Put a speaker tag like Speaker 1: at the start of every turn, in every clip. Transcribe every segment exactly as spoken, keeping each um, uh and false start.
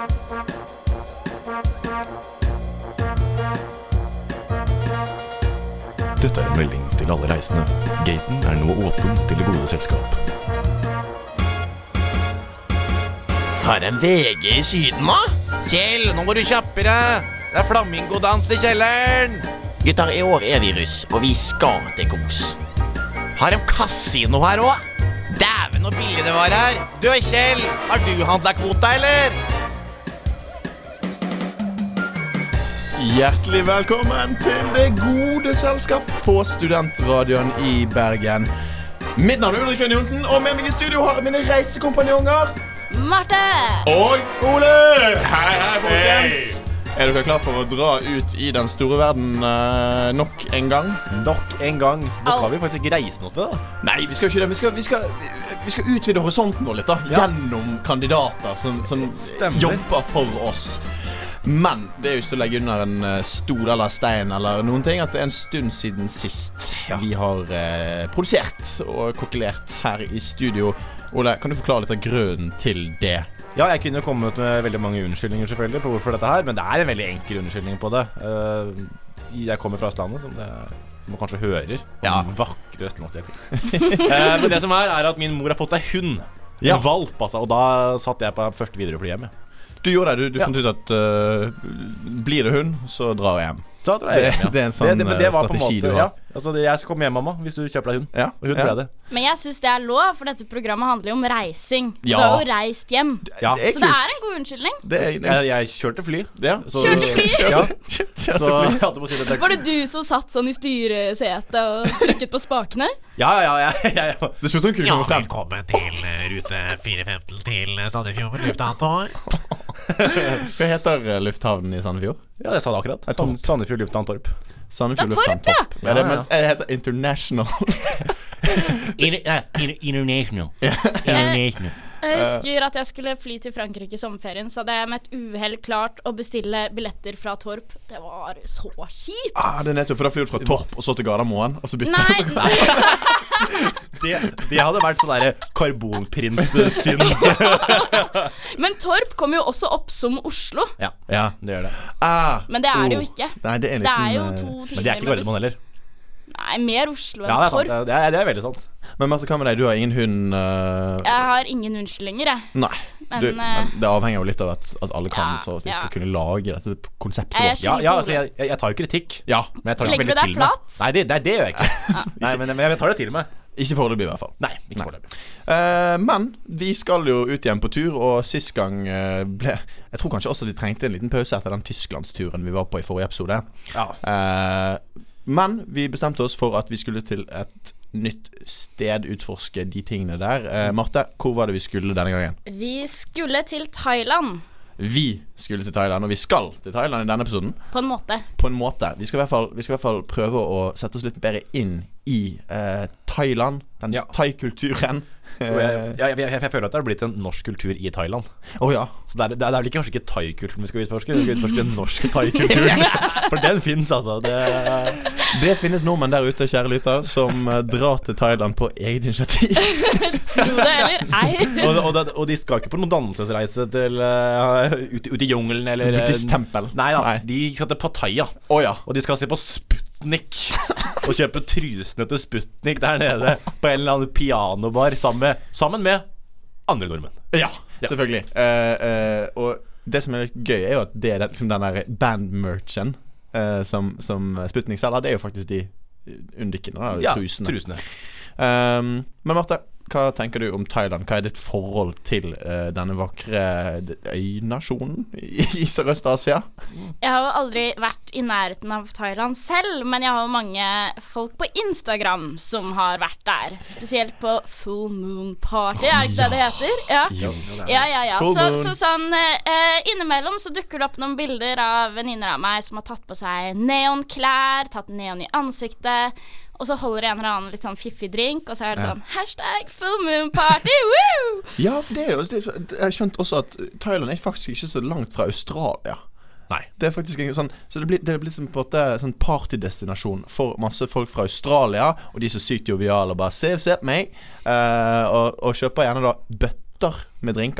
Speaker 1: Dette er en melding til alle reisende. Gaten er nå åpen til det gode selskap.
Speaker 2: Har en V G i syden nå? Kjell, nå må du kjappere. Det er flamingodans i kjelleren. Gutter, i år er vi russ, og vi skal til kos. Har en kasino her også? Dæven, hvor billig det var her. Du, Kjell, har du handlet kvota, eller?
Speaker 3: Hjertelig velkommen til det gode selskap på Studentradioen i Bergen. Mitt navn er Ulrik Lønn Johnsen, og med meg i studio har jeg mine reisekompanjonger
Speaker 4: Marte
Speaker 3: og Ole. Hei, hei, folkens. Er dere klar for å dra ut i den store verden uh, nok en gang?
Speaker 5: Nok en gang. Nå skal vi faktisk ikke reise noe til det da.
Speaker 3: Nei, vi skal ikke det. Vi skal, vi skal, vi skal utvide horisonten vår litt da, ja. Gjennom kandidater som, som jobber for oss. Men det er jo ikke til å legge under en stol eller stein eller noen ting at det er en stund siden sist ja. Vi har eh, produsert og kokkelert her i studio. Ole, kan du forklare litt av grunnen til det?
Speaker 5: Ja, jeg kunne kommet med veldig mange unnskyldninger selvfølgelig på hvorfor dette her, men det er en veldig enkel unnskyldning på det. Jeg kommer fra Østlandet, som det man kanskje hører om ja. Vakre østlandsdialekt. Men det som er, er at min mor har fått seg hund. En ja. Valp, altså, og da satt jeg på første Widerøe-fly hjemme.
Speaker 3: Du gjorde det, du, du ja. fant ut at uh, blir det hund, så drar jeg hjem.
Speaker 5: Så drar jeg hjem, ja.
Speaker 3: Det, det er en sånn det, det, det strategi måte, du har. Ja. Altså, det, jeg skal komme hjem, mamma, hvis du kjøper deg hund. Ja. Og hun ja. Ble det.
Speaker 4: Men jeg synes det er lov, for dette programmet handler jo om reising.
Speaker 3: Ja.
Speaker 4: Du har jo reist hjem.
Speaker 3: Ja.
Speaker 4: Det så det er en god unnskyldning.
Speaker 3: Det er, det er.
Speaker 5: Jeg, jeg kjørte fly.
Speaker 3: Ja.
Speaker 4: Så, kjørte fly?
Speaker 5: Ja.
Speaker 3: Kjørte
Speaker 5: så,
Speaker 3: fly.
Speaker 5: Ja, si det,
Speaker 4: var det du som satt sånn i styresetet og trykket på spakene?
Speaker 5: Ja, ja, ja, ja, ja.
Speaker 3: Det spurte hun kunne komme frem.
Speaker 2: Velkommen til uh, rute fire femten til Sandefjord lufthavn.
Speaker 3: Hva heter uh, lufthavnen i Sandefjord?
Speaker 5: Ja, det sa det akkurat. Sand, Sandefjord lufthavn Torp.
Speaker 3: Sandefjord lufthavn Torp. Ja, det, men, det heter International.
Speaker 2: Inter, uh, inter, international. International.
Speaker 4: Jeg husker at jeg skulle fly til Frankrike i sommerferien, så hadde jeg med et uheld klart å bestille billetter fra Torp. Det var så kjipt.
Speaker 3: Ah, det er nettopp, for da flyr du fra Torp og så til Gardermoen, og så bytter
Speaker 4: Nei,
Speaker 3: du.
Speaker 4: Nei.
Speaker 5: det, det hadde vært sånn der karbonprint-synd.
Speaker 4: Men Torp kommer jo også opp som Oslo.
Speaker 5: Ja, ja det gjør det.
Speaker 3: Ah,
Speaker 4: Men det er
Speaker 3: oh.
Speaker 4: det jo ikke.
Speaker 3: Nei, det er, en liten,
Speaker 4: det er jo to timer.
Speaker 5: Men det er ikke Gardermoen heller.
Speaker 4: Nei, mer Oslo enn
Speaker 5: ja, det er
Speaker 4: Torp.
Speaker 5: sant. Det er, det er veldig sant.
Speaker 3: Men Marte, hva med deg? Du har ingen hund uh...
Speaker 4: Jeg har ingen unnskyldninger, jeg.
Speaker 3: Nei,
Speaker 4: men,
Speaker 3: du, men det avhenger jo litt av at, at alle kan,
Speaker 4: ja,
Speaker 3: for at vi
Speaker 4: ja.
Speaker 3: skal kunne lage dette konseptet
Speaker 4: jeg,
Speaker 3: vårt.
Speaker 5: Ja, ja altså, jeg, jeg tar jo kritikk.
Speaker 3: Ja.
Speaker 5: Men jeg tar
Speaker 4: Legger du deg flat?
Speaker 5: Nei, det, det, det gjør jeg ikke. ja. Nei, men, men jeg tar det til meg.
Speaker 3: Ikke foreløpig i hvert fall.
Speaker 5: Nei, ikke foreløpig.
Speaker 3: uh, Men vi skal jo ut igjen på tur, og sist gang uh, ble jeg tror kanskje også at vi trengte en liten pause etter den Tysklandsturen vi var på i forrige episode.
Speaker 5: Ja.
Speaker 3: uh, Men vi bestemte oss for at vi skulle til et nytt sted, utforske de tingene der. uh, Marte, hvor var det vi skulle denne gangen?
Speaker 4: Vi skulle til Thailand.
Speaker 3: Vi skulle til Thailand, og vi skal til Thailand i denne episoden.
Speaker 4: På en måte.
Speaker 3: På en måte. Vi skal i hvert fall, vi skal i hvert fall prøve å sette oss litt bedre inn i uh, Thailand, den
Speaker 5: ja.
Speaker 3: thai-kulturen.
Speaker 5: Jeg, jeg, jeg, jeg, jeg føler at det har blitt en norsk kultur i Thailand.
Speaker 3: Oh, ja.
Speaker 5: Så det er, det er vel kanskje ikke thai-kulturen vi skal utforske. Vi skal utforske den norske thai-kulturen. For den finnes altså det...
Speaker 3: det finnes nordmenn der ute, kjære lytter, som drar til Thailand på eget initiativ.
Speaker 4: Tro det eller ei.
Speaker 5: og, og, og de skal ikke på noen dannelsesreise til uh, ut, ut i jungelen eller
Speaker 3: buddhisttempel.
Speaker 5: Nei da, Nei. De skal til Pattaya.
Speaker 3: oh, ja. Og
Speaker 5: de skal se på Sputnik og kjøpe trusene til Sputnik der nede på en eller annen pianobar sammen med, sammen med andre nordmenn.
Speaker 3: Ja, ja. Selvfølgelig. uh, uh, Og det som er gøy er jo at det er liksom den der band-merchen uh, som, som Sputnik selger. Det er jo faktisk de undikkene,
Speaker 5: ja,
Speaker 3: trusene,
Speaker 5: trusene.
Speaker 3: Um, Men Marte, hva tenker du om Thailand? Hva er ditt forhold til uh, denne vakre øynasjonen i, i Sørøst-Asia?
Speaker 4: Jeg har jo aldri vært i nærheten av Thailand selv, men jeg har jo mange folk på Instagram som har vært der. Spesielt på Full Moon Party, er ikke det det heter? Ja, ja, ja, ja, ja. Så, så sånn uh, innimellom så dukker det opp noen bilder av venninner av meg som har tatt på seg neonklær, tatt neon i ansiktet, og så holder en eller annen litt sånn fiffig drink, og så er det sånn hashtag Full Moon Party, woo!
Speaker 3: Ja, for det er jo det, jeg har skjønt også at Thailand er faktisk ikke så langt fra Australia.
Speaker 5: Nei.
Speaker 3: Det er faktisk en sånn, så det blir, det blir som på en måte sånn partydestinasjon for masse folk fra Australia, og de er så sykt joviale og bare se, se på meg, uh, og, og kjøper gjerne da bøtter med drinker.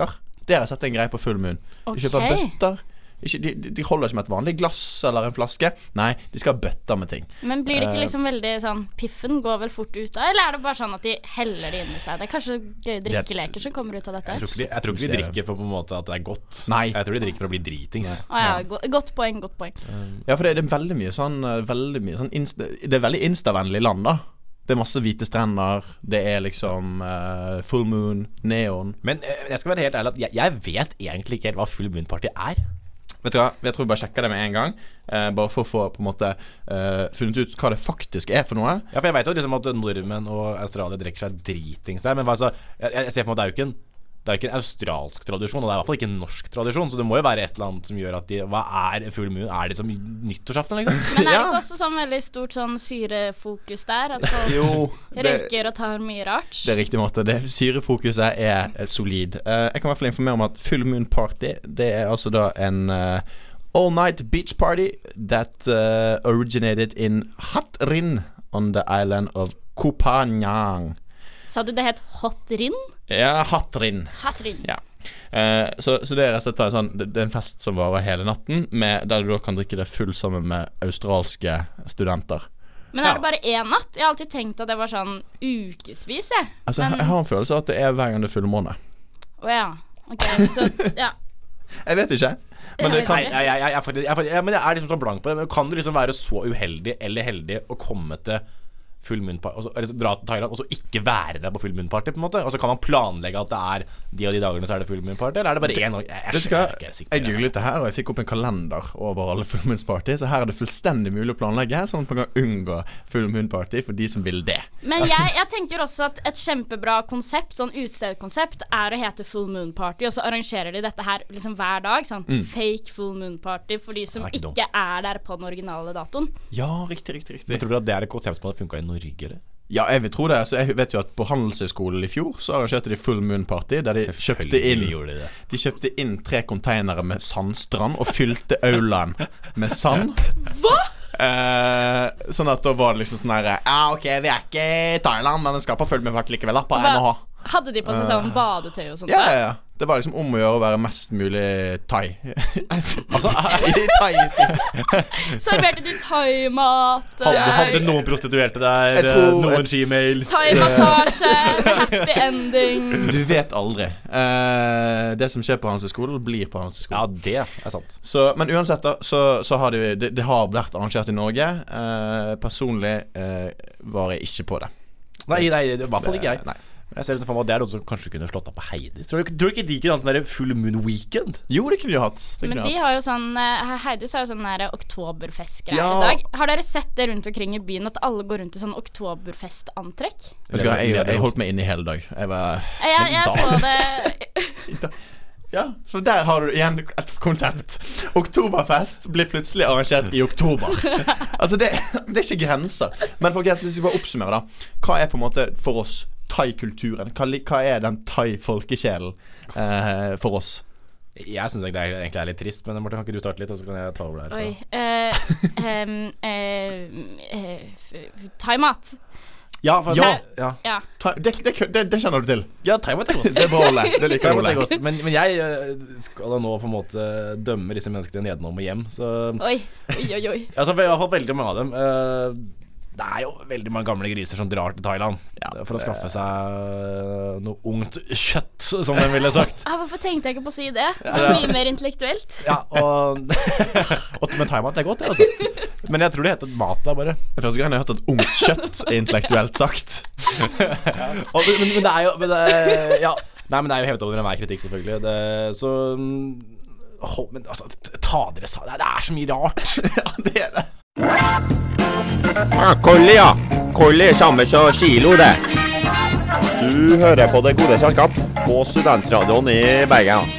Speaker 3: Det har jeg sett en greie på Full Moon. De kjøper
Speaker 4: Ok.
Speaker 3: bøtter. Ikke, de, de holder ikke med et vanlig glass eller en flaske. Nei, de skal ha bøtter med ting.
Speaker 4: Men blir det ikke
Speaker 3: Eh.
Speaker 4: liksom veldig sånn Piffen går vel fort ut av, eller er det bare sånn at de heller det inni seg? Det er kanskje gøye drikkeleker som kommer ut av dette.
Speaker 5: Jeg tror ikke de, jeg tror ikke de drikker for på en måte at det er godt.
Speaker 3: Nei.
Speaker 5: Jeg tror de drikker for å bli dritings.
Speaker 4: Å ja, go godt poeng, godt poeng.
Speaker 3: Ja, for det, det er veldig mye sånn, eh, veldig mye sånn insta, Det er veldig instavennlig land da. Det er masse hvite strender. Det er liksom eh, Full Moon, neon.
Speaker 5: Men eh, jeg skal være helt ærlig at jeg, jeg vet egentlig ikke helt hva Full Moon Party er.
Speaker 3: Vet du hva, jeg tror jeg bare sjekker det med en gang, eh, bare for å få på en måte eh, funnet ut hva det faktisk er for noe.
Speaker 5: Ja, for jeg vet jo liksom at nordmenn og Australia drikker seg dritings der. Men hva, altså, jeg, jeg ser for meg at det er jo ikke en Det er jo ikke en australsk tradisjon, og det er i hvert fall ikke en norsk tradisjon. Så det må jo være et eller annet som gjør at de Hva er Full Moon? Er det som nyttårsaften, liksom?
Speaker 4: Men er det
Speaker 3: Ja.
Speaker 4: ikke også sånn veldig stort sånn syrefokus der? At folk
Speaker 3: Jo, det,
Speaker 4: røyker og tar mye rart?
Speaker 3: det er riktig måte. Det syrefokuset er eh, solid. Eh, jeg kan i hvert fall informere om at Full Moon Party, det er altså da en eh, all night beach party that uh, originated in Hat Rin on the island of Koh Phangan.
Speaker 4: Sa du det het Hot Rin?
Speaker 3: Ja, Hat Rin.
Speaker 4: Hot Rin.
Speaker 3: Ja. Eh, så, så det er rett og slett en sånn, det, det er en fest som varer hele natten, med, der du da kan drikke det full sammen med australske studenter.
Speaker 4: Men er det bare én natt? Jeg har alltid tenkt at det var sånn ukesvis, jeg.
Speaker 3: Altså, jeg,
Speaker 4: Men,
Speaker 3: jeg har en følelse av at det er hver gang det er fullmåne.
Speaker 4: å ja. Ok, så ja.
Speaker 3: Jeg vet ikke. Men det
Speaker 4: Jeg
Speaker 3: kan
Speaker 5: Nei, jeg, jeg, jeg, er faktisk- jeg, er faktisk- jeg, men jeg er liksom så blank på det. Men kan du liksom være så uheldig eller heldig å komme til Full Moon Party, og så, eller dra til Thailand og så ikke være der på Full Moon Party, på en måte? Og så kan man planlegge at det er de og de dagene så er det Full Moon Party, eller er det bare én dag? Jeg, jeg,
Speaker 3: Vet du
Speaker 5: jeg,
Speaker 3: hva?
Speaker 5: er ikke sikker.
Speaker 3: Jeg googlet det her, og jeg fikk opp en kalender over alle Full Moon Party, så her er det fullstendig mulig å planlegge, sånn at man kan unngå Full Moon Party for de som vil det.
Speaker 4: Men jeg, jeg tenker også at et kjempebra konsept, sånn utstedkonsept, er å hete Full Moon Party, og så arrangerer de dette her liksom hver dag, sånn fake Full Moon Party for de som
Speaker 5: Det er ikke
Speaker 4: ikke er der på den originale datoen.
Speaker 3: Ja, riktig, riktig,
Speaker 5: Men
Speaker 3: riktig.
Speaker 5: tror du at det er et konsept som hadde funket i Norge, eller?
Speaker 3: Ja, jeg vil tro det. Altså, jeg vet jo at på Handelshøyskolen i fjor så arrangerte de Full Moon Party, der de kjøpte inn
Speaker 5: gjorde de det.
Speaker 3: De kjøpte inn tre containere med sandstrand og fylte aulaen med sand. Hva? Eh, sånn at da var det liksom sånn her ja, ok, vi er ikke i Thailand, men den skal på Full Moon Party likevel, da, på
Speaker 4: Hva-
Speaker 3: M og H.
Speaker 4: Hadde de på seg sånn badetøy og sånt?
Speaker 3: Ja,
Speaker 4: da?
Speaker 3: ja, ja. Det var liksom om å gjøre å være mest mulig thai. Altså, i thai i stil.
Speaker 4: Serverte de thaimat?
Speaker 5: Hadde,
Speaker 4: eh,
Speaker 5: hadde noen prostituerte der,
Speaker 3: Jeg tror-
Speaker 5: eh, noen gmails?
Speaker 4: Thaimassasje, happy ending.
Speaker 3: Du vet aldri. Eh, det som skjer på Handelshøyskolen, blir på Handelshøyskolen.
Speaker 5: Ja, det er sant.
Speaker 3: Så, men uansett da, så, så har de, det, det har vært arrangert i Norge. Eh, personlig eh, var jeg ikke på det.
Speaker 5: Nei, nei, i hvert fall ikke jeg.
Speaker 3: Nei.
Speaker 5: Men jeg ser liksom for meg at det er noe som kanskje kunne slått opp på Heidis. Tror du, tror du ikke de kunne hatt den der Full Moon Weekend?
Speaker 3: Jo, det kunne de hatt. Det
Speaker 4: Men
Speaker 3: kunne
Speaker 4: de
Speaker 3: hatt.
Speaker 4: har jo sånn eh, Heidis har jo sånn der oktoberfestgreier
Speaker 3: Ja.
Speaker 4: i dag. Har dere sett det rundt omkring i byen at alle går rundt i sånn oktoberfestantrekk?
Speaker 3: Vet du hva, jeg, jeg holdt meg inne i hele dag. Jeg var
Speaker 4: Jeg, jeg så det.
Speaker 3: Ja, så der har du igjen et konsept. Oktoberfest blir plutselig arrangert i oktober. Altså, det, det er ikke grenser. Men folkens, hvis vi bare oppsummerer da, hva er på en måte for oss thai-kulturen? Hva, li- hva er den thai-folkesjelen eh, for oss?
Speaker 5: Jeg syns egentlig, egentlig er litt trist, men Martin, kan ikke du starte litt, og så kan jeg ta over der?
Speaker 4: Oi.
Speaker 5: Så.
Speaker 4: eh, em, eh, eh, f- f- Thaimat.
Speaker 5: Ja, for,
Speaker 3: Ja.
Speaker 5: ja.
Speaker 4: Ja.
Speaker 3: Thai, det, det, det, det kjenner du til.
Speaker 5: ja Thaimat er godt.
Speaker 3: Det er bra, Ole. Det liker
Speaker 5: Thaimat
Speaker 3: Ole.
Speaker 5: er godt. Men, men jeg eh, skal da nå på en måte dømme disse menneskene nedenom og hjem. Så
Speaker 4: Oi. Oi, oi, oi.
Speaker 5: altså, i hvert fall veldig mange av dem. eh, Det er jo veldig mange gamle griser som drar til Thailand for å skaffe seg noe ungt kjøtt, som de ville sagt.
Speaker 4: Ah, hvorfor tenkte jeg ikke på å si det? Det var mye mer intellektuelt.
Speaker 5: Ja, og, og Men thaimat er godt, det, altså. Men jeg tror det heter mat der, bare.
Speaker 3: Det er første gang jeg har hørt at ungt kjøtt er intellektuelt sagt.
Speaker 5: Og, men, men det er jo men det er, ja. Nei, men det er jo hevet over enhver kritikk, selvfølgelig. Det, så hold, Men altså, ta dere sa det. Det er så mye rart.
Speaker 3: Ja, det er det.
Speaker 6: Kolli, ja. Kolli er samme som kilo, det. Du hører på Det gode selskap på Studentradioen i Bergen.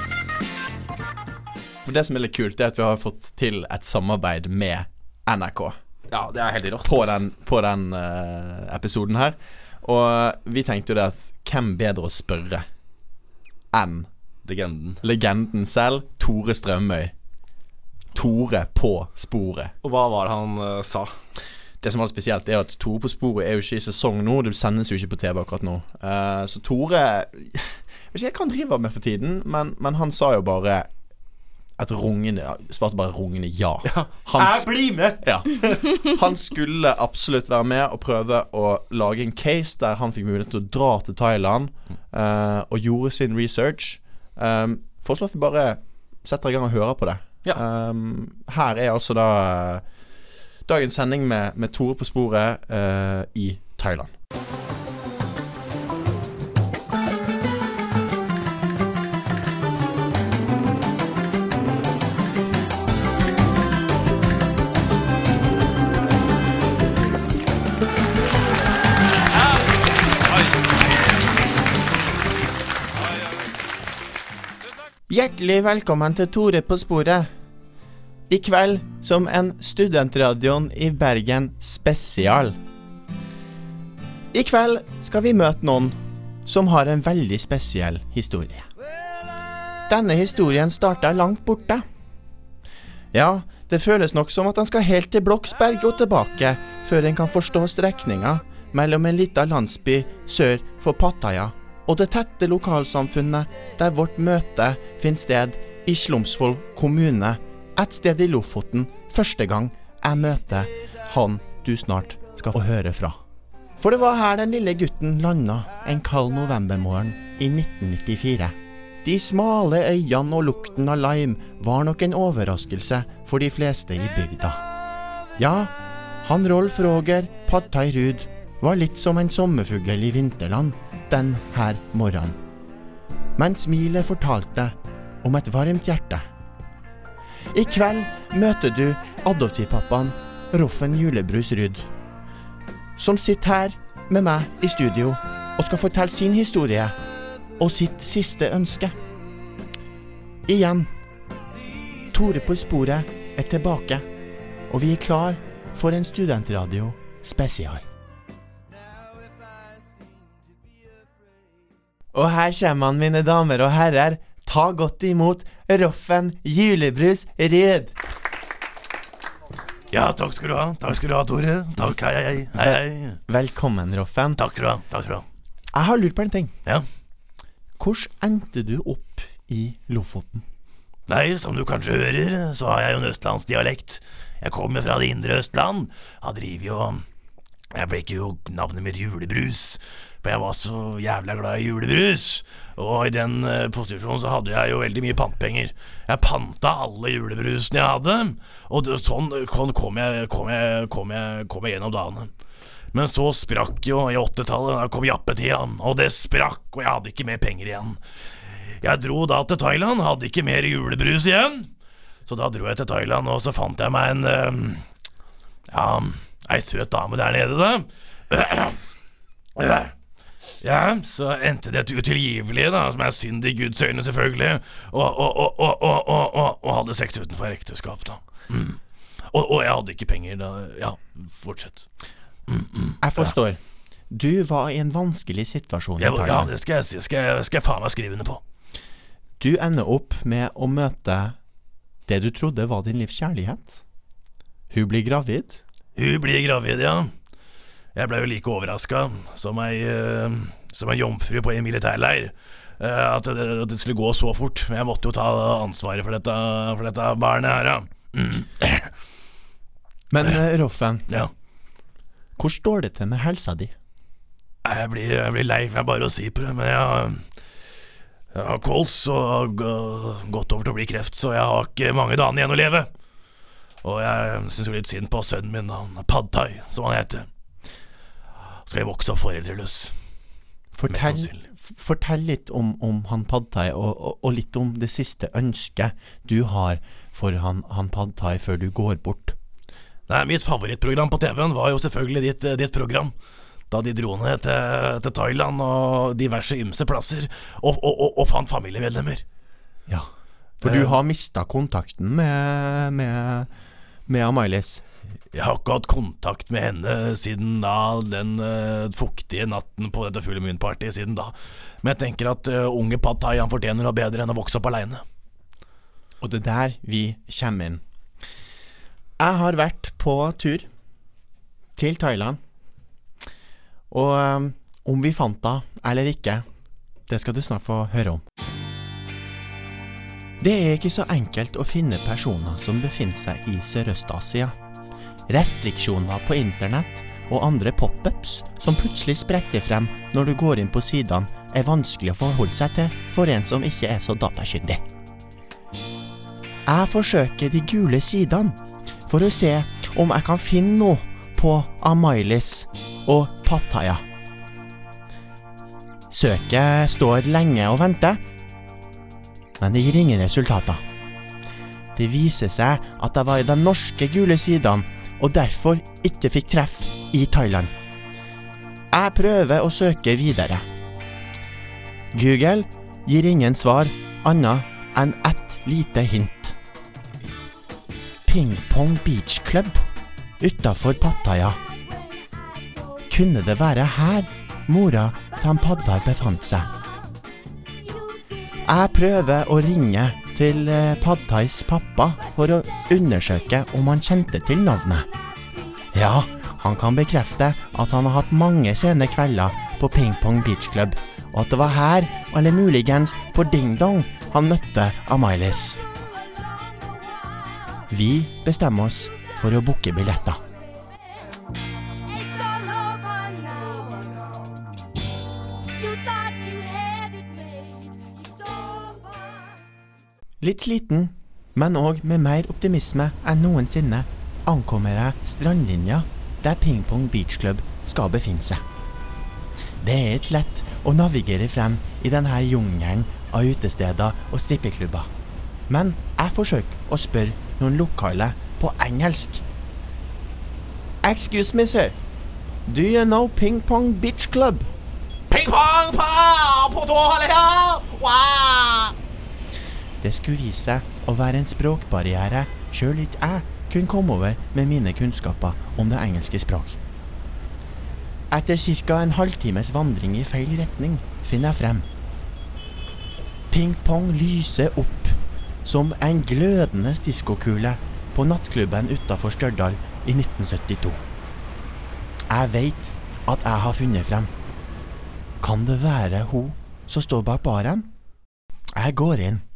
Speaker 3: For det som er litt kult, er at vi har fått til et samarbeid med N R K
Speaker 5: Ja, det er helt rått.
Speaker 3: på den, på den eh, episoden her. Og vi tenkte jo det at hvem bedre å spørre enn
Speaker 5: Legenden.
Speaker 3: legenden selv, Tore Strømøy. Tore på sporet.
Speaker 5: Og hva var det han uh, sa?
Speaker 3: Det som var spesielt er at Tore på sporet er jo ikke i sesong nå. Det sendes jo ikke på T V akkurat nå. Eh, Så Tore, vet ikke hva han driver med for tiden, men, men han sa jo bare et rungende, svarte bare rungende ja.
Speaker 5: ja.
Speaker 3: Han,
Speaker 5: jeg blir med!
Speaker 3: Ja. Han skulle absolutt være med og prøve å lage en case der han fikk mulighet til å dra til Thailand uh, og gjorde sin research. Um, Foreslår at vi bare setter i gang og hører på det.
Speaker 5: Ja.
Speaker 3: Um, her er altså da dagens sending med, med Tore på sporet uh, i Thailand. Hjertelig velkommen til Tore på sporet. I kveld som en studentradion i Bergen spesial. I kveld skal vi møte noen som har en veldig spesiell historie. Denne historien startet langt borte. Ja, det føles nok som at han skal helt til Bloksberg og tilbake før en kan forstå strekninga mellom en liten landsby sør for Pattaya og det tette lokalsamfunnet der vårt møte finner sted i Slumsvoll kommune, et sted i Lofoten, første gang jeg møter han du snart skal få høre fra. For det var her den lille gutten landet en kald novembermorgen i nitten nittifire. De smale øyene og lukten av lime var nok en overraskelse for de fleste i bygda. Ja, han Rolf Roger Pad Thai Rud var litt som en sommerfugl i vinterland den her morgenen. Men smilet fortalte om et varmt hjerte. I kveld møter du adoptivpappaen Roffen Julebrus Rud, som sitter her med meg i studio og skal fortelle sin historie og sitt siste ønske. Igjen, Tore på sporet er tilbake, og vi er klar for en studentradio spesial. Og her kommer han, mine damer og herrer. Ta godt imot Roffen Julebrus Rud.
Speaker 2: Ja, takk skal du ha. Takk skal du ha, Tore. Takk, hei, hei, hei, hei.
Speaker 3: Velkommen, Roffen.
Speaker 2: Takk skal du ha, takk skal du ha.
Speaker 3: Jeg har lurt på en ting.
Speaker 2: Ja.
Speaker 3: Hvordan endte du opp i Lofoten?
Speaker 2: Nei, som du kanskje hører, så har jeg jo en østlandsdialekt. Jeg kommer fra det indre Østland. Jeg driver jo... Jeg fikk jo navnet mitt Julebrus, for jeg var så jævla glad i julebrus. Og i den uh, posisjonen så hadde jeg jo veldig mye pantpenger. Jeg panta alle julebrusene jeg hadde, og det, sånn kom jeg, kom, jeg, kom, jeg, kom jeg gjennom dagene. Men så sprakk jo i åttetallet, da kom jappetida, og det sprakk, og jeg hadde ikke mer penger igjen. Jeg dro da til Thailand, hadde ikke mer julebrus igjen. Så da dro jeg til Thailand, og så fant jeg meg en uh, Ja, ei søt dame der nede da. Ja, så endte det utilgivelig da, som er synd i Guds øyne selvfølgelig, og, og, og, og, og, og, og, og hadde sex utenfor ekteskap da. Mm. Og, og jeg hadde ikke penger da. Ja, fortsett. Mm, mm.
Speaker 3: Jeg forstår. Du var i en vanskelig situasjon i
Speaker 2: ja,
Speaker 3: Thailand.
Speaker 2: Ja, det skal jeg, skal jeg, skal jeg faen meg skrive under på.
Speaker 3: Du ender opp med å møte det du trodde var din livs kjærlighet. Hun blir gravid.
Speaker 2: Hun blir gravid, ja. Jeg ble jo like overrasket som ei, uh, som en jomfru på en militærleir, uh, at, det, at det skulle gå så fort. Men jeg måtte jo ta ansvaret for dette, for dette barnet her, ja. Mm.
Speaker 3: Men uh, Roffen,
Speaker 2: ja.
Speaker 3: Hvor står det til med helsa di?
Speaker 2: Jeg blir, jeg blir lei for bare å si på det, men jeg, jeg har kols og har gått over til å bli kreft, så jeg har ikke mange dager igjen å leve. Og jeg synes jo litt synd på sønnen min, han Pad Thai, som han heter. Skal jeg vokse opp foreldreløs.
Speaker 3: Fortell, fortell litt om, om han Pad Thai, og, og, og litt om det siste ønsket du har for han, han Pad Thai før du går bort.
Speaker 2: Nei, mitt favorittprogram på T V-en var jo selvfølgelig ditt, ditt program. Da de dro ned til, til Thailand og diverse ymse plasser, og, og, og, og fant familiemedlemmer.
Speaker 3: Ja, for du har mistet kontakten med, med, med Amailis.
Speaker 2: Jeg har ikke hatt kontakt med henne siden da, den uh, fuktige natten på dette Full Moon Party siden da. Men jeg tenker at uh, unge Pad Thai, han fortjener noe bedre enn å vokse opp alene.
Speaker 3: Og det er der vi kommer inn. Jeg har vært på tur til Thailand, og um, om vi fant det eller ikke, det skal du snart få høre om. Det er ikke så enkelt å finne personer som befinner seg i Sørøst-Asia. Restriksjoner på internett og andre pop-ups som plutselig spretter frem når du går inn på sidene er vanskelig å forholde seg til for en som ikke er så datakyndig. Jeg forsøker de gule sidene for å se om jeg kan finne noe på Amailis og Pattaya. Søket står lenge og venter, men det gir ingen resultater. Det viser seg at jeg var i de norske gule sidene og derfor ikke fikk treff i Thailand. Jeg prøver å søke videre. Google gir ingen svar annet enn ett lite hint. Ping Pong Beach Club utenfor Pattaya. Kunne det være her mora til Pattaya befant seg? Jeg prøver å ringe til Pattayas pappa for å undersøke om han kjente til navnet. Ja, han kan bekrefte at han har hatt mange sene kvelder på Ping Pong Beach Club, og at det var her, eller muligens på Ding Dong, han møtte Amailis. Vi bestemmer oss for å booke billetter. Litt sliten, men også med mer optimisme enn noensinne, ankommer jeg strandlinja der Ping Pong Beach Club skal befinne seg. Det er ikke lett å navigere frem i denne jungelen av utesteder og strippeklubber. Men jeg forsøker å spørre noen lokale på engelsk. Excuse me, sir. Do you know Ping Pong Beach Club?
Speaker 2: Ping pong, pa, på tå, holde her! Wow!
Speaker 3: Det skulle vise seg å være en språkbarriere selv ikke jeg kunne komme over med mine kunnskaper om det engelske språk. Etter cirka en halvtimes vandring i feil retning finner jeg frem. Ping Pong lyser opp som en glødende diskokule på nattklubben utenfor Stjørdal i nitten syttito. Jeg vet at jeg har funnet frem. Kan det være hun som står bak baren? Jeg går inn.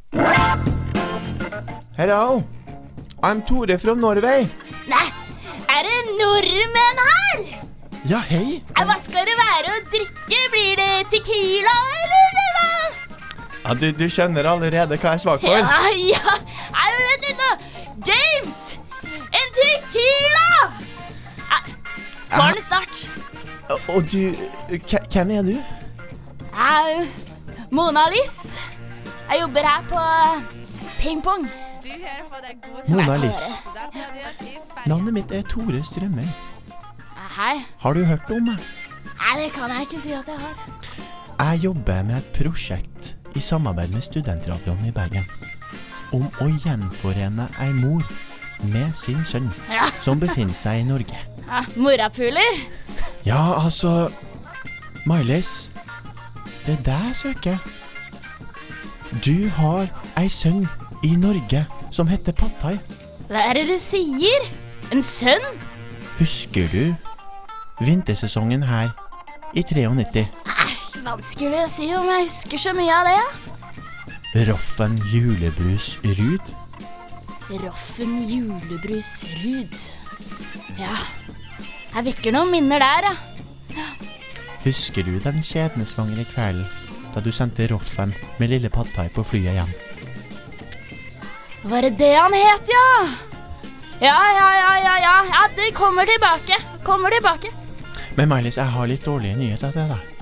Speaker 3: Hello, I'm Tore from Norway.
Speaker 4: Nei, er det nordmenn her?
Speaker 3: Ja, hei.
Speaker 4: Hva skal det være å drikke? Blir det tequila, eller hva?
Speaker 3: Ja, du, du skjønner allerede hva jeg er svak for.
Speaker 4: Ja, ja. Jeg vet litt nå. James, en tequila! Ja, får den snart.
Speaker 3: Og, og du, k- hvem er du?
Speaker 4: Jeg, Mona Liss. Jeg jobber her på Ping Pong.
Speaker 7: Du hører på det gode
Speaker 3: Mona
Speaker 7: smaken.
Speaker 3: Liss. Navnet mitt er Tore Strømøy.
Speaker 4: Hei.
Speaker 3: Har du hørt om meg?
Speaker 4: Nei, det kan jeg ikke si at jeg har.
Speaker 3: Jeg jobber med et prosjekt i samarbeid med Studentradioen i Bergen om å gjenforene ei mor med sin sønn
Speaker 4: Ja.
Speaker 3: som befinner seg i Norge.
Speaker 4: Ja, morapuler.
Speaker 3: Ja, altså, Mailis, det er deg jeg søker. Du har ei sønn i Norge som heter Pattaya.
Speaker 4: Hva er det du sier? En sønn?
Speaker 3: Husker du vintersesongen her i nittiotre?
Speaker 4: Nei, vanskelig å si om jeg husker så mye av det.
Speaker 3: Roffen julebrus Rud?
Speaker 4: Roffen julebrus Rud. Ja, jeg vekker noen minner der, ja.
Speaker 3: Husker du den skjebnesvangre kvelden da du sendte Roffen med lille Pattaya på flyet hjem?
Speaker 4: Var det det han het, ja? Ja, ja, ja, ja, ja. Ja, det kommer tilbake. Kommer tilbake.
Speaker 3: Men Mailis, jeg har litt dårlige nyheter til deg.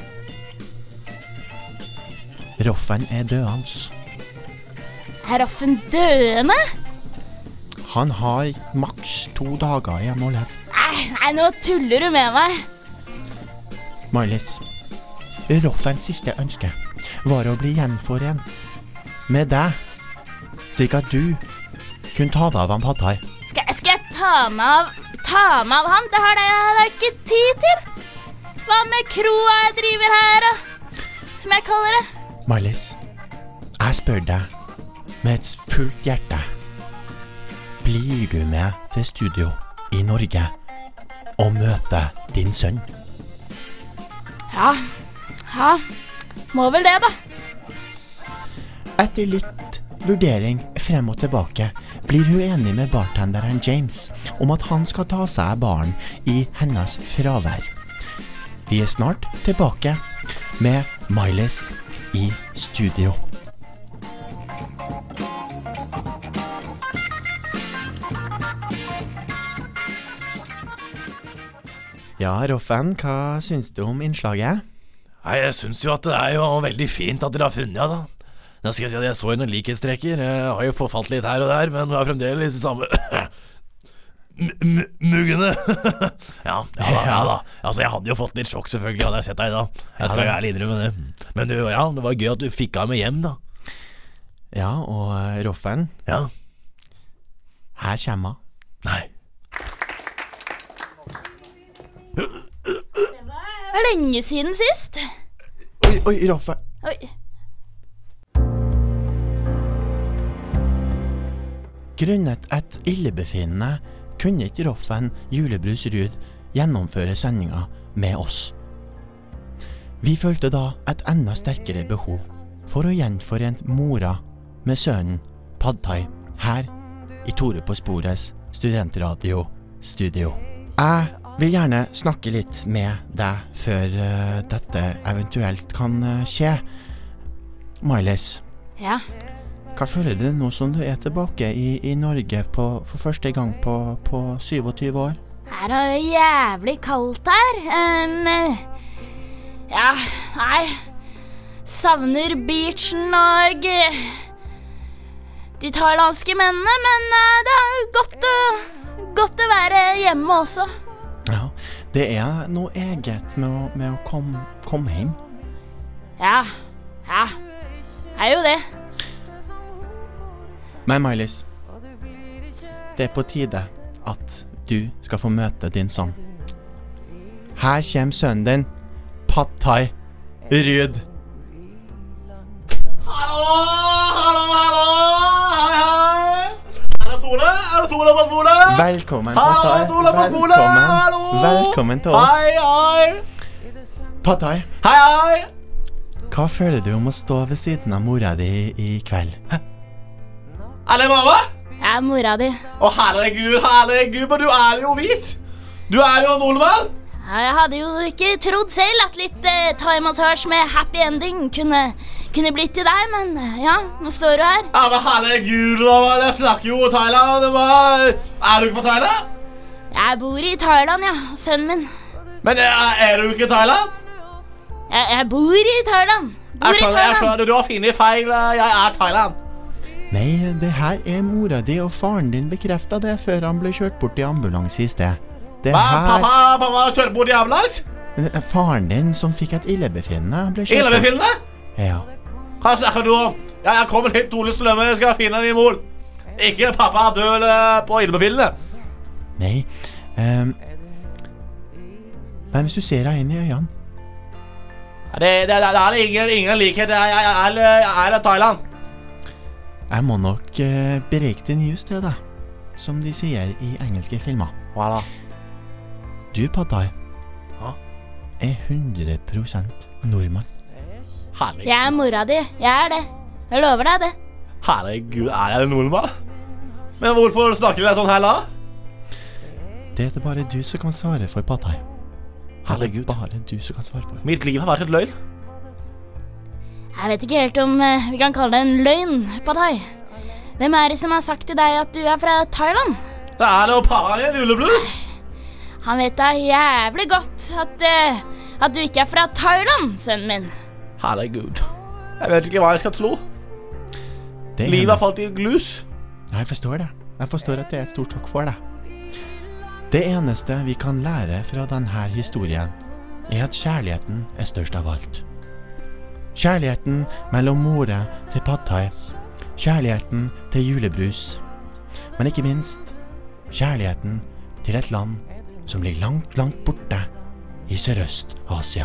Speaker 3: Roffen er dødans.
Speaker 4: Er Roffen døende?
Speaker 3: Han har maks to dager igjen å leve.
Speaker 4: Nei, nei, nå tuller du med meg.
Speaker 3: Mailis, Roffens siste ønske var å bli gjenforent med deg, slik at du kunne ta deg av han Pattaya.
Speaker 4: Skal, skal jeg ta meg av, ta meg av han? Det har jeg da ikke tid til. Hva med kroa jeg driver her, da? Som jeg kaller det.
Speaker 3: Mailis, jeg spør deg med et fullt hjerte. Blir du med til studio i Norge og møter din sønn?
Speaker 4: Ja, ja, må vel det da.
Speaker 7: Etter litt vurdering frem og tilbake blir hun enig med bartenderen James om at han skal ta seg av baren i hennes fravær. Vi er snart tilbake med Myles i studio. Ja, Roffen, hva syns du om innslaget?
Speaker 5: Nei, jeg synes jo at det er jo veldig fint at dere har funnet, ja da. Da skal jeg si at jeg så jo noen likhetstrekker. Jeg har jo forfalt litt her og der, men jeg har fremdeles de samme muggene. ja, ja da, ja da. Altså, jeg hadde jo fått litt sjokk selvfølgelig, hadde jeg sett deg da. Jeg skal jo ærlig innrømme det. Men du, ja, det var gøy at du fikk av meg hjem da.
Speaker 7: Ja, og Roffen?
Speaker 5: Ja?
Speaker 7: Her kommer han.
Speaker 5: Nei.
Speaker 4: Det var lenge siden sist.
Speaker 7: Oi, oi, Roffen.
Speaker 4: Oi.
Speaker 7: Grunnet et illebefinnende kunne ikke Roffen Julebrus Rud gjennomføre sendinga med oss. Vi følte da et enda sterkere behov for å gjenforene mora med sønnen Pad Thai her i Tore på Sporets studentradio studio. Jeg vil gjerne snakke litt med deg før uh, dette eventuelt kan uh, skje. Myles.
Speaker 4: Ja.
Speaker 7: Hva føler du nå som du er tilbake i, i Norge på, for første gang på, på syvogtyve år?
Speaker 4: Her er det jævlig kaldt her. En, ja, nei. Savner beachen og de thailandske mennene, men det er godt å, godt å være hjemme også.
Speaker 7: Ja, det er noe eget med å, med å komme, komme hjem.
Speaker 4: Ja, ja, det er jo det.
Speaker 7: Men Myles, det er på tide at du skal få møte din sønn. Her kommer sønnen din, Pad Thai Rud.
Speaker 5: Hallo, hallo, hallo, hei, hei. Er det Tore? Er det Tore på spolet?
Speaker 7: Velkommen, Pad Thai.
Speaker 5: Hallo, Tore på spolet, hallo.
Speaker 7: Velkommen til oss.
Speaker 5: Hei, hei.
Speaker 7: Pad Thai,
Speaker 5: Hei, hei.
Speaker 7: hva føler du om å stå ved siden av mora di i kveld? Hæ?
Speaker 5: Er det mamma?
Speaker 4: Jeg er mora di.
Speaker 5: Å herregud, herregud, men du er jo hvit. Du er jo nordmann.
Speaker 4: Ja, jeg hadde jo ikke trodd selv at litt eh, thai-massasje med happy ending kunne, kunne blitt til deg, men eh, ja, nå står du her.
Speaker 5: Ja, men herregud, jeg snakker jo Thailand. Er du ikke fra Thailand?
Speaker 4: Jeg bor i Thailand, ja, sønnen min.
Speaker 5: Men er, er du ikke i Thailand?
Speaker 4: Jeg, jeg bor i Thailand. Bor
Speaker 5: Jeg
Speaker 4: i
Speaker 5: skjønner, jeg
Speaker 4: Thailand.
Speaker 5: skjønner, du har funnet feil. Jeg er Thailand.
Speaker 7: Nei, det her er mora di, og faren din bekreftet det før han ble kjørt bort i ambulanse i sted. Det
Speaker 5: Hva?
Speaker 7: her...
Speaker 5: Pappa, pappa kjører bort i ambulans?
Speaker 7: Faren din som fikk et illebefinnende, han ble kjørt bort.
Speaker 5: Illebefinnende?
Speaker 7: Ja.
Speaker 5: Hva snakker du om? Ja, jeg kommer helt dårlig strømme, jeg skal finne din mor. Ikke pappa død på illebefinnende.
Speaker 7: Nei. Um, men hvis du ser deg inn i øynene...
Speaker 5: Det, det, det, det er ingen, ingen likhet, jeg, jeg, jeg, er, jeg er Thailand.
Speaker 7: Jeg må nok uh, berike din news til deg, som de sier i engelske filmer.
Speaker 5: Hva da?
Speaker 7: Du, Pad Thai,
Speaker 5: Hå?
Speaker 7: er hundre prosent nordmann.
Speaker 5: Herregud.
Speaker 4: Jeg er mora di. Jeg er det. Jeg lover deg det.
Speaker 5: Herregud, er jeg en nordmann? Men hvorfor snakker vi sånn her da?
Speaker 7: Det er det bare du som kan svare for, Pad Thai.
Speaker 5: Herregud.
Speaker 7: Det er bare du som kan svare for.
Speaker 5: Mitt liv har vært et løgn.
Speaker 4: Jeg vet ikke helt om eh, vi kan kalle det en løgn, Pad Thai. Hvem er det som har sagt til deg at du er fra Thailand?
Speaker 5: Det er det å pappa i en juleblus.
Speaker 4: Han vet da jævlig godt at, eh, at du ikke er fra Thailand, sønnen min.
Speaker 5: Herregud. Jeg vet ikke hva jeg skal tro.
Speaker 7: Det
Speaker 5: Livet har
Speaker 7: eneste-
Speaker 5: falt i glus.
Speaker 7: Ja, jeg forstår det. Jeg forstår at det er et stort sjokk for deg. Det eneste vi kan lære fra denne historien, er at kjærligheten er størst av alt. Kjærligheten mellom mora til Pad Thai, kjærligheten til julebrus, men ikke minst kjærligheten til et land som ligger langt, langt borte i Sørøst-Asia.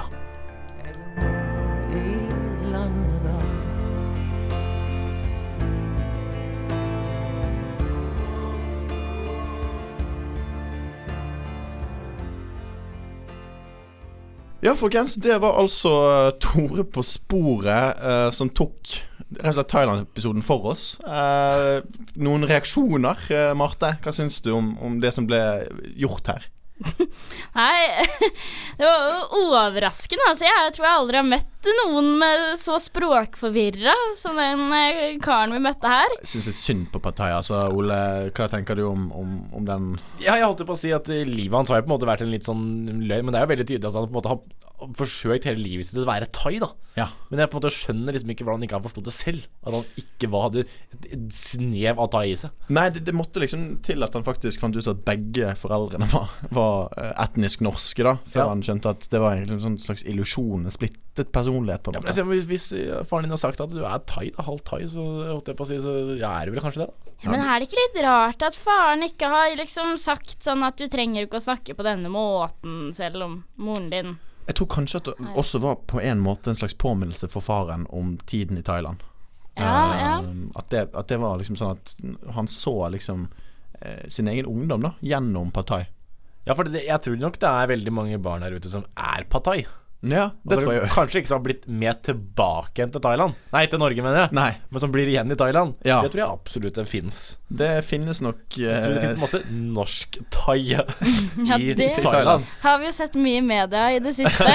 Speaker 3: Ja, folkens, det var altså Tore på sporet uh, som tok rett og slett Thailand-episoden for oss. Uh, noen reaksjoner, uh, Marte? Hva syns du om, om det som ble gjort her?
Speaker 4: Nei, det var jo overraskende. Altså, jeg tror jeg aldri har møtt noen med så språkforvirra som den eh, karen vi møtte her.
Speaker 3: Jeg synes det er synd på Pattaya. Altså, Ole, hva tenker du om, om, om den?
Speaker 5: Ja, jeg holdt på å si at livet hans har jo på en måte vært en litt sånn løgn, men det er jo veldig tydelig at han på en måte har forsøkt hele livet sitt til å være thai, da.
Speaker 3: Ja.
Speaker 5: Men jeg på en måte skjønner liksom ikke hvordan han ikke har forstått det selv. At han ikke var, hadde et, et snev av thai i seg.
Speaker 3: Nei, det, det måtte liksom til at han faktisk fant ut at begge foreldrene var, var etnisk norske, da. Før ja. han skjønte at det var egentlig en sånn slags illusjon, en splittet personlighet på en måte.
Speaker 5: Ja, men hvis, hvis faren din har sagt at du er thai, da, halvt thai, så holdt jeg på å si, så ja, er det vel kanskje det, da.
Speaker 4: Ja, men er det ikke litt rart at faren ikke har liksom sagt sånn at du trenger ikke å snakke på denne måten, selv om moren din...
Speaker 3: Jeg tror kanskje at det også var på en måte en slags påminnelse for faren om tiden i Thailand.
Speaker 4: Ja, ja.
Speaker 3: Uh, at, det, at det var liksom sånn at han så liksom uh, sin egen ungdom da, gjennom Pad Thai.
Speaker 5: Ja, for det, jeg tror nok det er veldig mange barn der ute som er Pad Thai.
Speaker 3: Ja, det
Speaker 5: altså,
Speaker 3: tror jeg.
Speaker 5: Kanskje ikke som har blitt med tilbake igjen til Thailand. Nei, til Norge, mener jeg.
Speaker 3: Nei.
Speaker 5: Men som blir igjen i Thailand.
Speaker 3: Ja.
Speaker 5: Det tror jeg absolutt det finnes.
Speaker 3: Det finnes nok uh,
Speaker 5: Jeg tror det finnes masse norsk thai i
Speaker 4: ja, det
Speaker 5: Thailand.
Speaker 4: Har vi jo sett mye i media i det siste.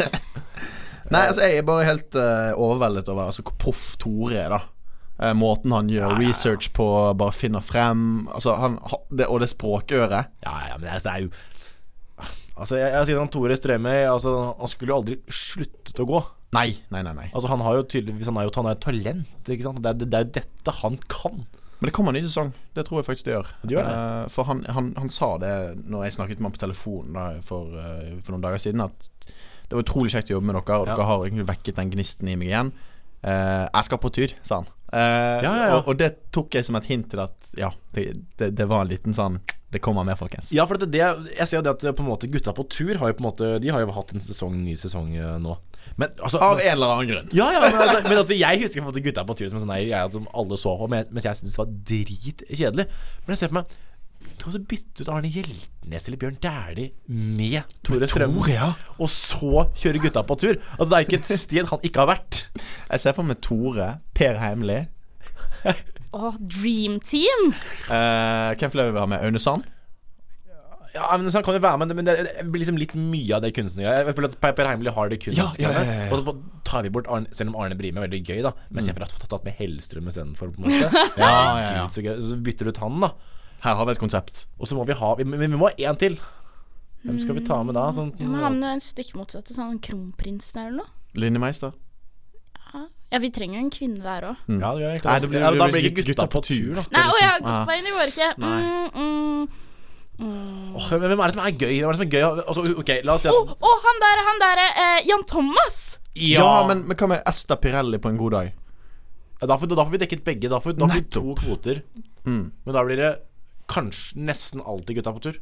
Speaker 3: Nei, altså jeg er bare helt uh, overveldet over altså, hvor proff Tore er da. uh, Måten han gjør ja, ja. research på, bare finner frem altså, han, det, og det språkøret.
Speaker 5: Ja, ja, men det er, det er jo Altså, jeg, jeg sier han Tore Strømøy, altså, han skulle jo aldri sluttet å gå.
Speaker 3: Nei, nei, nei, nei.
Speaker 5: Altså, han har jo tydeligvis, han er jo, han er jo talent, ikke sant? Det er, det, det er jo dette han kan.
Speaker 3: Men det kommer en ny sesong, det tror jeg faktisk det gjør.
Speaker 5: Det gjør det.
Speaker 3: Uh, for han, han, han sa det når jeg snakket med ham på telefonen da, for, uh, for noen dager siden, at det var utrolig kjekt å jobbe med dere, og ja. dere har egentlig vekket den gnisten i meg igjen. Uh, jeg skal på tur, sa han. Uh,
Speaker 5: ja, ja, ja.
Speaker 3: Og, og det tok jeg som et hint til at ja, det, det, det var en liten sånn det kommer mer, folkens.
Speaker 5: Ja, for det, det, jeg ser jo det at på en måte gutta på tur har jo på en måte, de har jo hatt en sesong, ny sesong uh, nå. Men, altså,
Speaker 3: av en eller annen grunn.
Speaker 5: Ja, ja, men altså, men altså jeg husker på en måte gutta på tur som en sånn greie som alle så på, mens jeg synes det var dritkjedelig. Men jeg ser på meg, du kan også bytte ut Arne Hjeltnes eller Bjørn Dæhlie med Tore Strømøy, ja. Og så kjøre gutta på tur. Altså det er ikke et sted han ikke har vært.
Speaker 3: Jeg ser for meg Tore, Per Heimli.
Speaker 4: Åh, oh, Dream Team.
Speaker 3: uh, Hvem flere vil ha med? Aune Sand?
Speaker 5: Ja, men han kan jo være med, men det blir liksom litt mye av det kunstnere. Jeg føler at Per Heimli har det kunstnere, ja, ja, ja, ja. Og så tar vi bort Arne, selv om Arne Brime er veldig gøy da, men jeg har tatt med Hellstrøm i stedet for på en måte.
Speaker 3: Ja, ja, ja.
Speaker 5: Gud, så, gøy. Så bytter du ut han da.
Speaker 3: Her har vi et konsept. Og
Speaker 5: så må vi ha, vi, vi må ha en til. Hvem skal vi ta med da? Sånn,
Speaker 4: ja, men han er en stikk motsatt til sånn kronprins der eller noe.
Speaker 3: Linne Meister.
Speaker 4: Ja, vi trenger jo en kvinne der også.
Speaker 5: Mm. Ja, det gjør egentlig.
Speaker 3: Nei, det blir,
Speaker 5: ja, da
Speaker 3: blir
Speaker 5: ikke gutta, gutta på tur da.
Speaker 4: Nei, å, jeg har gått på inn, det går ikke.
Speaker 3: Mm,
Speaker 4: mm, mm.
Speaker 5: Oh, men hvem er det som er gøy? Hvem er det som er gøy? Altså, ok, la oss si at
Speaker 4: Å, oh, oh, han der, han der eh, Jan Thomas.
Speaker 3: Ja, ja men, men hva med Esta Pirelli på en god dag?
Speaker 5: Ja, da, får, da får vi dekket begge. Da får, da får vi to kvoter.
Speaker 3: mm.
Speaker 5: Men da blir det kanskje nesten alltid gutta på tur.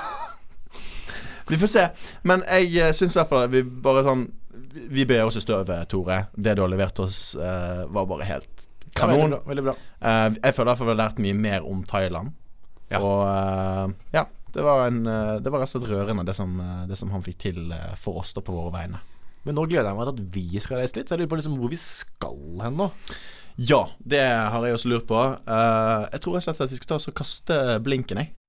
Speaker 3: Vi får se. Men jeg synes i hvert fall vi bare sånn vi ber oss i støvet, Tore. Det du har levert oss uh, var bare helt kanon.
Speaker 5: Ja, veldig bra, veldig bra.
Speaker 3: Uh, Jeg føler derfor vi har lært mye mer om Thailand. Ja. Og uh, ja, det var, en, uh, det var rett og slett rørende det som, uh, det som han fikk til uh, for oss da på våre vegne.
Speaker 5: Men nå gleder jeg meg til at vi skal reise litt. Så jeg lurer på liksom hvor vi skal hen nå.
Speaker 3: Ja, det har jeg også lurt på. uh, Jeg tror jeg at vi skal ta oss og kaste blinken, jeg.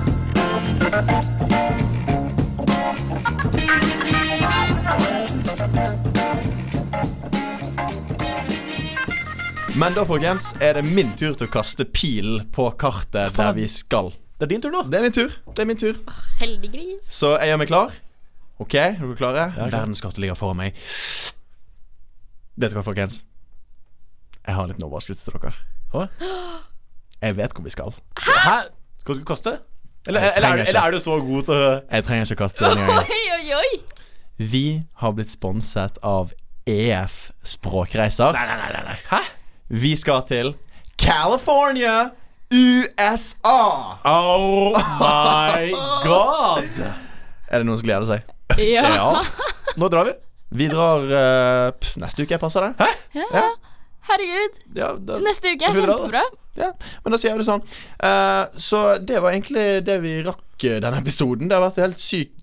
Speaker 3: Men da, folkens, er det min tur til å kaste pil på kartet der vi skal.
Speaker 5: Det er din tur nå.
Speaker 3: Det er min tur, det er min tur.
Speaker 4: oh, Heldig gris.
Speaker 3: Så jeg gjør meg klar. Ok, er dere klare?
Speaker 5: Ja,
Speaker 3: verdenskartet ligger foran meg. Vet dere hva, folkens? Jeg har litt overraskelse til dere.
Speaker 5: Hå?
Speaker 3: Jeg vet hvor vi skal.
Speaker 5: Hæ? Skal du ikke kaste? Eller, eller, er, eller er du så god til å
Speaker 3: Jeg trenger ikke å kaste denne gangen.
Speaker 4: Oi, oi, oi.
Speaker 3: Vi har blitt sponset av E F Språkreiser.
Speaker 5: Nei, nei, nei, nei. Hæ?
Speaker 3: Vi skal til California, U S A.
Speaker 5: Oh my god.
Speaker 3: Er det noen som gleder seg?
Speaker 4: Ja,
Speaker 5: Ja. Nå drar vi.
Speaker 3: Vi drar uh, pff, neste uke, passer det?
Speaker 5: Hæ?
Speaker 4: ja.
Speaker 3: Ja.
Speaker 4: Herregud.
Speaker 5: Ja, da,
Speaker 4: Neste uke er
Speaker 5: vi dra, da?
Speaker 4: kjempebra.
Speaker 3: Ja, men da sier vi det sånn. uh, Så det var egentlig det vi rakk denne episoden. Det har vært helt sykt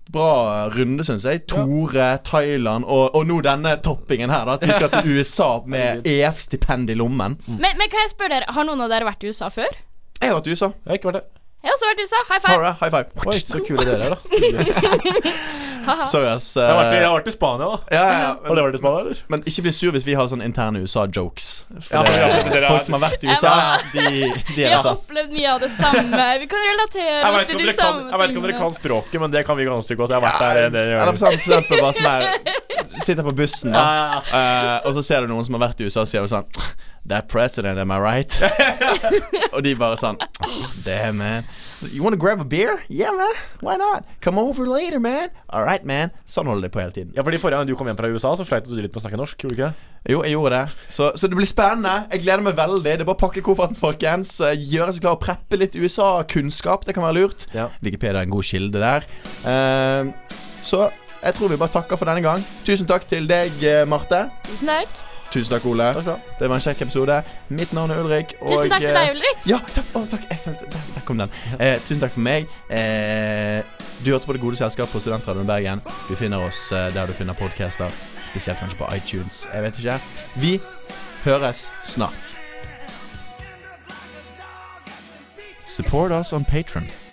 Speaker 3: bra runde, synes jeg. Tore, Thailand og, og nå denne toppingen her da, at vi skal til U S A med E F-stipend i lommen.
Speaker 4: Mm. Men, men kan jeg spørre dere, har noen av dere vært i U S A før?
Speaker 3: Jeg har vært i U S A.
Speaker 5: Jeg har ikke vært det.
Speaker 4: Jeg har også vært i U S A, high five.
Speaker 3: High five.
Speaker 5: Oi, så kule dere er da.
Speaker 3: Sorry ass.
Speaker 5: Jeg har vært i, jeg har vært i Spania da.
Speaker 3: Ja, ja, ja.
Speaker 5: Har det vært i Spania, eller?
Speaker 3: Men ikke bli sur hvis vi har sånn interne U S A-jokes.
Speaker 5: Ja, men ja, men dere
Speaker 3: folk
Speaker 5: er-
Speaker 3: som har vært i U S A, de, de
Speaker 4: Vi
Speaker 3: er
Speaker 4: har
Speaker 3: altså
Speaker 4: opplevd mye av det samme. Vi kan relatere
Speaker 5: Jeg
Speaker 4: oss
Speaker 5: vet
Speaker 4: til
Speaker 5: ikke om
Speaker 4: de
Speaker 5: dere kan,
Speaker 4: samme
Speaker 5: jeg vet ikke om dere kan språket, men det kan vi ganske godt. Jeg har vært der en del
Speaker 3: Eller
Speaker 5: ganger.
Speaker 3: for eksempel, for eksempel bare sånn her sitter på bussen da,
Speaker 5: Ja, ja,
Speaker 3: eh, og så ser du noen som har vært i U S A, og sier du sånn That president, am I right? Og de bare sånn oh, damn man, you wanna grab a beer? Yeah man, why not? Come over later man. Alright man. Sånn holder de på hele tiden.
Speaker 5: Ja, fordi forrige gang du kom hjem fra U S A, så sleit du litt med å snakke norsk, gjorde du ikke det?
Speaker 3: Jo, jeg gjorde det. Så, så det blir spennende. Jeg gleder meg veldig. Det er bare å pakke kofferten, folkens. Eh, Gjøre seg klar å preppe litt U S A-kunnskap. Det kan være lurt.
Speaker 5: Ja.
Speaker 3: Wikipedia er en god kilde der. Eh, så jeg tror vi bare takker for denne gang. Tusen takk til deg, eh, Marte.
Speaker 4: Tusen takk.
Speaker 3: Tusen takk, Ole.
Speaker 5: Takk skal du ha.
Speaker 3: Det var en kjekk episode. Mitt navn er Ulrik. Og,
Speaker 4: Tusen takk til deg, Ulrik.
Speaker 3: Ja, takk. Å, takk. Jeg følte, der, der kom den. Eh, tusen takk for meg. Eh, du hørte på Det Gode Selskap på Studentradioen Bergen. Du finner oss eh, der du finner podcaster. Spesielt kanskje på iTunes. Jeg vet ikke. Vi høres snart. Support us on Patreon.